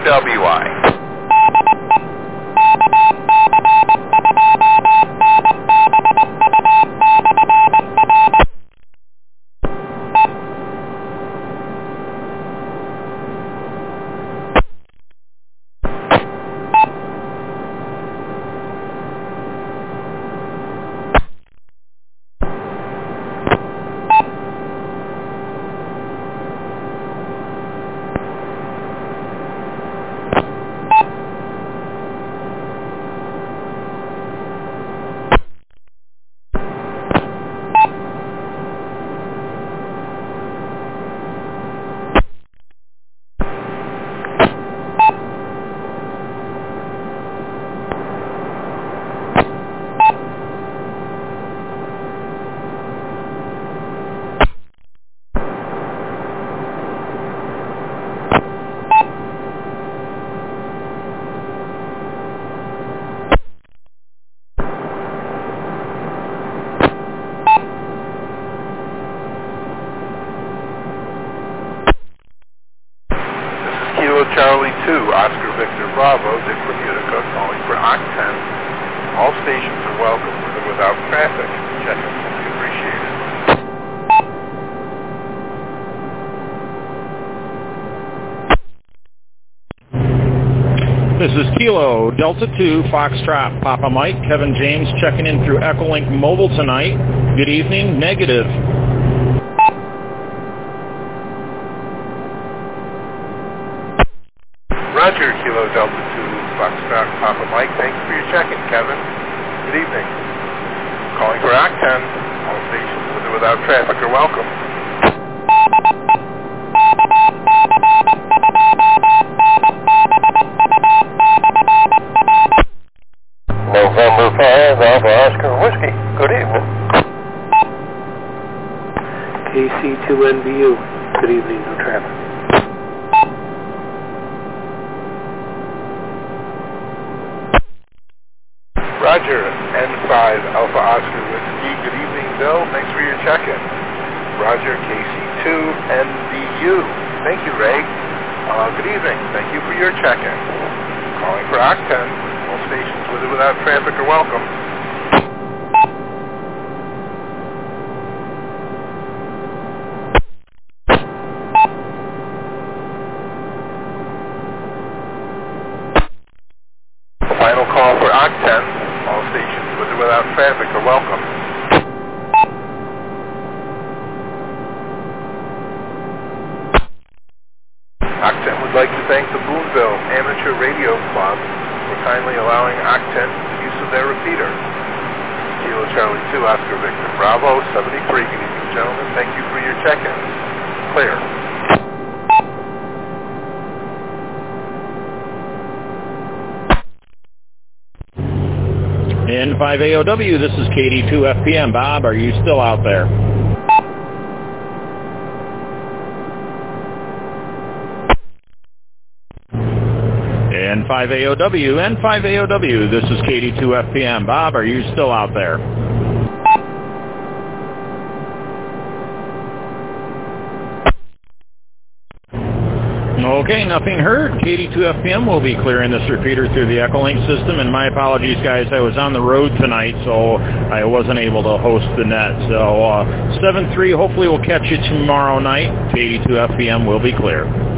WI. Charlie 2, Oscar Victor Bravo, Dick from Utica, calling for OCT 10. All stations are welcome with or without traffic. Check-in will be appreciated. This is Kilo Delta 2, Foxtrot, Papa Mike, Kevin James checking in through Echolink Mobile tonight. Good evening, negative. Roger, Kilo Delta 2, Foxtrot, Papa Mike. Thank you for your check-in, Kevin. Good evening. Calling for OCT 10. All stations with or without traffic are welcome. November 5, Alpha Oscar Whiskey. Good evening. KC2NBU. Good evening, no traffic. Roger, N5 Alpha Oscar Whiskey. Good evening, Bill. Thanks for your check-in. Roger, KC2NBU. Thank you, Ray. Good evening. Thank you for your check-in. Calling for OCT 10. All stations with or without traffic are welcome. Final call for OCT 10. All stations with or without traffic are welcome. OCT 10 would like to thank the Boonville Amateur Radio Club for kindly allowing OCT 10 the use of their repeater. Kilo Charlie 2, Oscar Victor Bravo, 73. Good evening, gentlemen. Thank you for your check-ins. Clear. N5AOW, this is KD2FPM. Bob, are you still out there? N5AOW, this is KD2FPM. Bob, are you still out there? Okay, nothing heard. KD2FPM will be clearing this repeater through the Echolink system, and my apologies, guys. I was on the road tonight, so I wasn't able to host the net. So 7-3, hopefully we'll catch you tomorrow night. KD2FPM will be clear.